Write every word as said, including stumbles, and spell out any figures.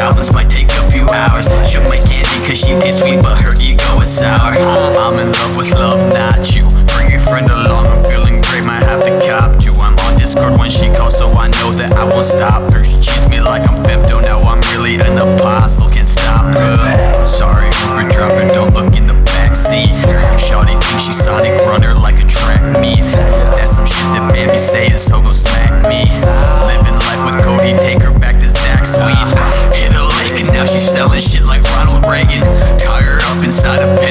albums might take a few hours. She'll make candy cause she tastes sweet but her ego is sour. I'm in love with love, not you. Bring your friend along, I'm feeling great, might have to cop you. I'm on Discord when she calls, so I know that I won't stop her. She cheats me like I'm femto, now I'm really an apostle, can't stop her. Sorry, Uber driver, don't look in the backseat. Shawty thinks she's Sonic Runner like a track meet. That's some shit that baby say is so go smack me. Living life with Cody, take her back to Zach Sweet. Hit a lick and now she's selling shit like Ronald Reagan. Tie her up inside a